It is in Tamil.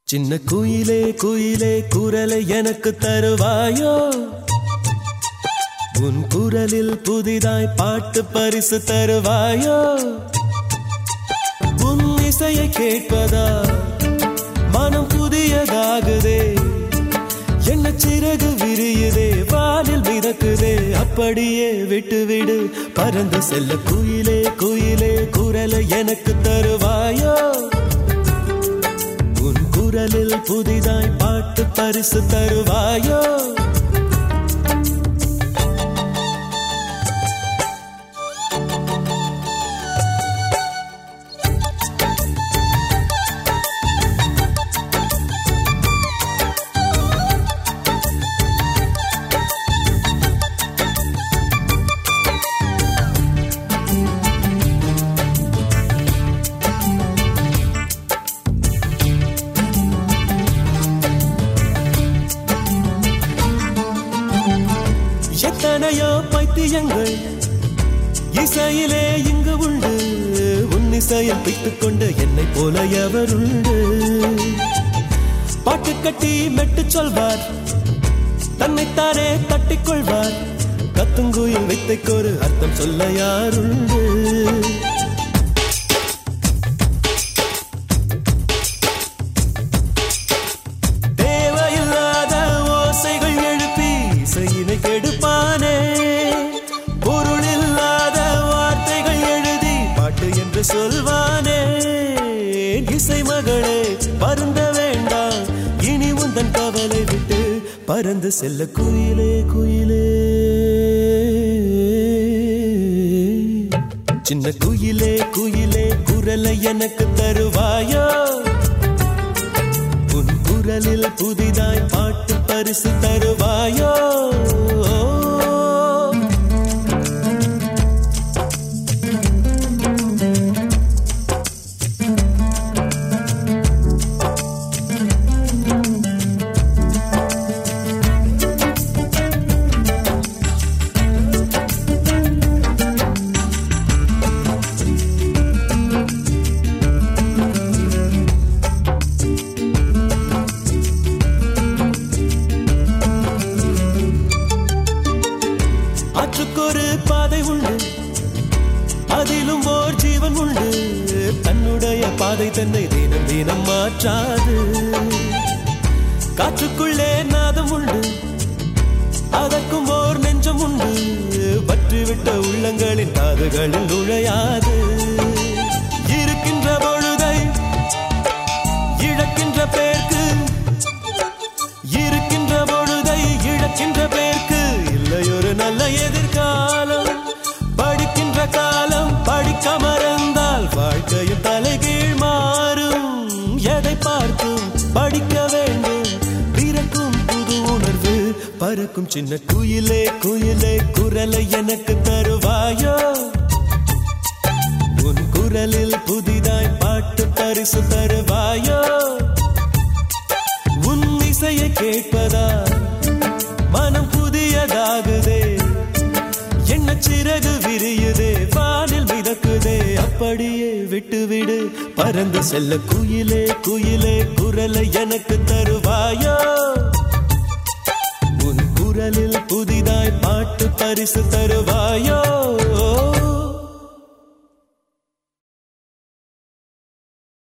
சின்ன குயிலே குயிலே குரலை எனக்கு தருவாயோ, உன் குரலில் புதிதாய் பாட்டு பரிசு தருவாயோ. உன் இசையை கேட்பதா மனம் புதியதாகுதே, என்ன சிறகு விரியுதே, வானில் மிதக்குதே, அப்படியே விட்டுவிடு பறந்து செல்ல. குயிலே குயிலே குரலை எனக்கு தருவாயோ, உன் குரலில் புதிதாய் பாட்டு பரிசு தருவாயோ. எத்தனையோ பைத்தியங்கள் இசையிலே இங்கு உண்டு, உன் இசையில் பித்துக் கொண்டு என்னை போல எவருண்டு. பாட்டு கட்டி மெட்டு சொல்வார், தன்னைத்தானே தட்டிக்கொள்வார், கத்துங்குயில் வித்தைக்கொரு அர்த்தம் சொல்ல யாருண்டு. தேவையில்லாத ஓசைகள் எழுப்பி இசையினை கெடுப்பானே, பொருள் இல்லாத வார்த்தைகள் எழுதி பாட்டு என்று சொல்வானே. இசை மகளே வருந்த வேண்டாம், இனி உந்தன் கவலை விட்டு பறந்து செல்ல. குயிலே குயிலே சின்ன குயிலே குயிலே குரலை எனக்கு தருவாயோ, உன் குரலில் புதிதாய் பாட்டு பரிசு தருவாயோ. ஆற்றுக்கொரு பாதை உண்டு, அதிலும் ஓர் ஜீவன் உண்டு, தன்னுடைய பாதை தன்னை தினம் தினம் மாற்றாது. காற்றுக்குள்ளே நாதம் உண்டு, அதற்கும் ஓர் நெஞ்சம் உண்டு, பற்றிவிட்ட உள்ளங்களின் காதுகளில் நுழையாது. இருக்கின்ற பொழுதை இழக்கின்ற பேர்க்கு, இருக்கின்ற பொழுதை இழக்கின்ற பேர்க்கு இல்லையொரு நல்ல எதிர்காலம். படிக்கின்ற காலம் படிக்க மறந்தால் வாழ்க்கையும் தலைகீழ் மாறும். எதை பார்க்கும் படிக்க வேண்டும், பிறக்கும் புது உணர்வு பறக்கும். சின்ன குயிலே குயிலே குரலை எனக்கு தருவாயோ, உன் குரலில் புதிதாய் பாட்டு பரிசு தருவாயோ. உன் இசையை கேட்பதா மனம் புதியதாகுதே, என்ன சிறகு விரியுதே, வானில் மிதக்குதே, அப்படியே விட்டுவிடு பறந்து செல்ல. குயிலே குயிலே குரலை எனக்கு தருவாயோ, உன் குரலில் புதிதாய் பாட்டு பரிசு தருவாயோ.